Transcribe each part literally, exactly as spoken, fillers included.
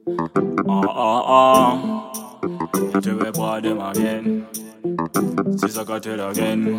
Ah ah ah. Te vais boire de ma vienne. C'est ça que t'es again.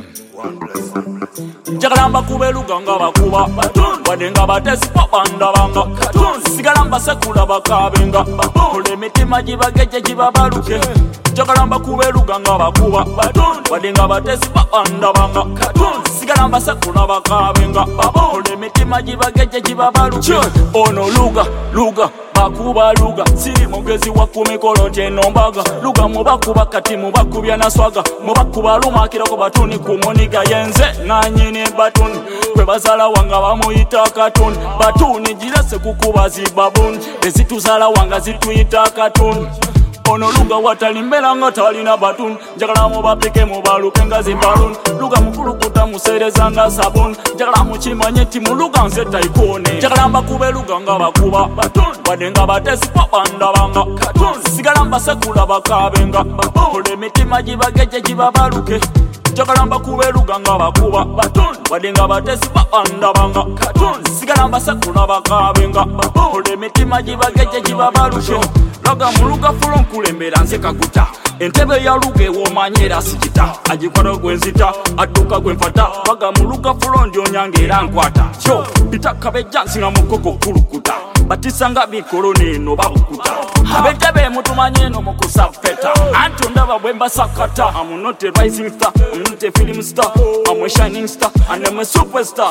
Jagalamba kubeluga nga bakuba wadenga batesi papanda banga sigalamba sekula bakabenga ole mitima gibageje gibabaluke. Jagalamba kubeluga nga bakuba wadenga batesi papanda banga sigalamba sekula bakabenga ole mitima gibageje gibabaluke. Ono luga luga bakuba luga siri mugezi wa kumikolo tenombaga luga mubakuba kati mubakubya na swaga mubakuba lumakira ko batuni kumuniga yenze nanyine batuni kwe bazala wanga bamuyita katuni batuni jirase kukuba zibabuni ezituzala wanga zituyita katuni. Ono luga watalimbela nga talina batuni njagala mubapike mubaluke nga zimbaluni luga mukulukuta musereza nga sabuni njagala mukimanye ti muluga nze taikone. Njagala mbakube luga nga bakuba wadenga batesi papanda banga sigala mbasekula bakabenga ole mitima gibageje gibabaluke. Njagala mbakube luga nga bakuba wadenga batesi papanda banga sigala mbasekula bakabenga ole mitima gibageje gibabaluke. Laga muluga fulo nkulembera nze kaguta entebe ya luge womanyera sikita agikwata gwenzita adduka gwenfata laga muluga fulo ndio nyangera nkwata kyo bitakabe jansinga mukoko kulukuta batisanga bikolone no babukuta abetebe mutumanye no mukusafeta antu ndaba bwemba sakata. I'm not a rising star, I'm not a film star, I'm a shining star and I'm a superstar.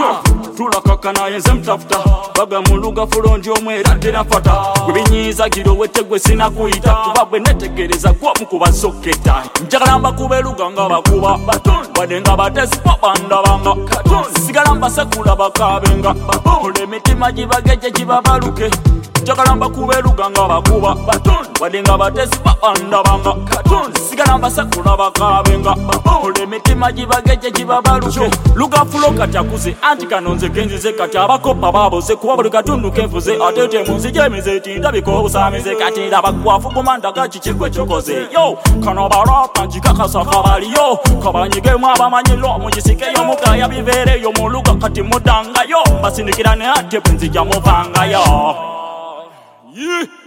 Tula kakana yenze mtafuta baga muluga fulo ndio mwera tena fata kubinyiza giro wetegwe sina kuita kubabwe netegereza kwa mukuba soketa. Njagala mbakube luga nga bakuba wadenga batesi papanda banga sigala mbasekula bakabenga ole mitima gibageje gibabaluke. Njagala mbakube luga nga bakuba wadenga batesi papanda banga sigala mbasekula bakabenga ole mitima gibageje gibabaluke. Luga fulo katakuze anti kanonze genzize kati abakopa baboze kuba buli katundu kenfuze atete munzijemize tindabiko obusamize kati ndabakwafu kumanda gakikigwe kyokoze yo kano barapa njikakasa kabali yo kabanyigemu abamanyilo mugisikeyo mukaya bibereyo muluga kati mudanga yo basindikirane ate bwenzija muvanga yo. Yeah.